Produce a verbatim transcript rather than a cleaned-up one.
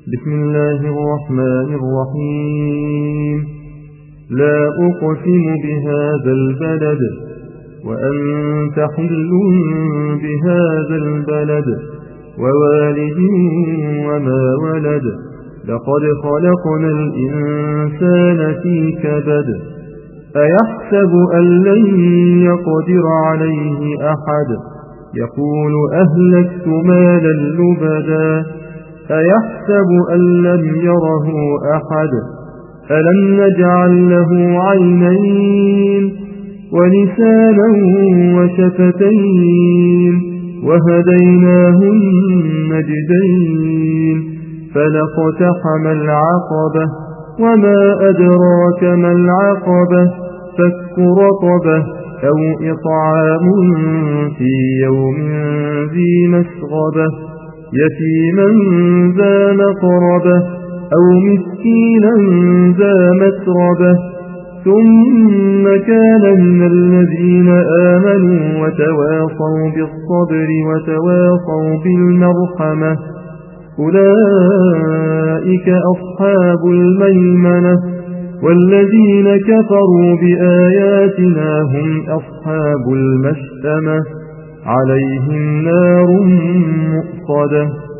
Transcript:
بسم الله الرحمن الرحيم. لا أقسم بهذا البلد وأنت حل بهذا البلد ووالد وما ولد. لقد خلقنا الإنسان في كبد. أيحسب أن لن يقدر عليه أحد. يقول أهلكت مالا لبدا. أيحسب أن لم يره أحد. ألم نجعل له عينين ولسانا وشفتين وهديناه النجدين. فلاقتحم العقبة وما أدراك ما العقبة. فك رقبة أو إطعام في يوم ذي مسغبة يتيما ذا مقربة أو مسكينا ذا متربة. ثم كان من الذين آمنوا وتواصوا بالصبر وتواصوا بالمرحمة. أولئك أصحاب الميمنة. والذين كفروا بآياتنا هم أصحاب المشأمة. عليهم نار مؤصدة.